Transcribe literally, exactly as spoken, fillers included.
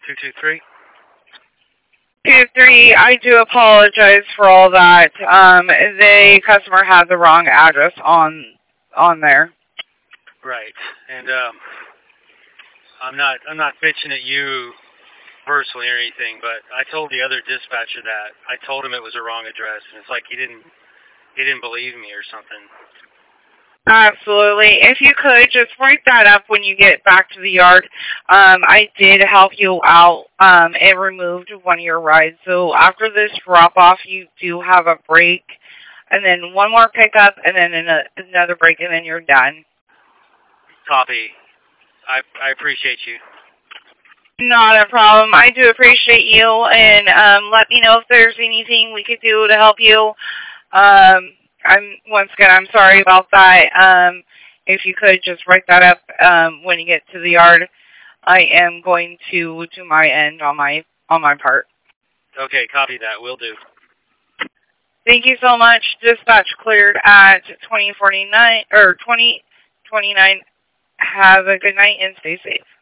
two two three. two three, I do apologize for all that. Um, the customer had the wrong address on on there. Right, and um, I'm not I'm not bitching at you personally or anything, but I told the other dispatcher that. I told him it was a wrong address, and it's like he didn't he didn't believe me or something. Absolutely. If you could, just write that up when you get back to the yard. Um, I did help you out um, and removed one of your rides. So after this drop-off, you do have a break, and then one more pickup, and then another break, and then you're done. Copy. I, I appreciate you. Not a problem. I do appreciate you, and um, let me know if there's anything we could do to help you. Um, I'm once again, I'm sorry about that. Um, if you could just write that up um, when you get to the yard, I am going to do my end on my on my part. Okay, copy that. Will do. Thank you so much. Dispatch cleared at twenty forty-nine or twenty twenty-nine. Have a good night and stay safe.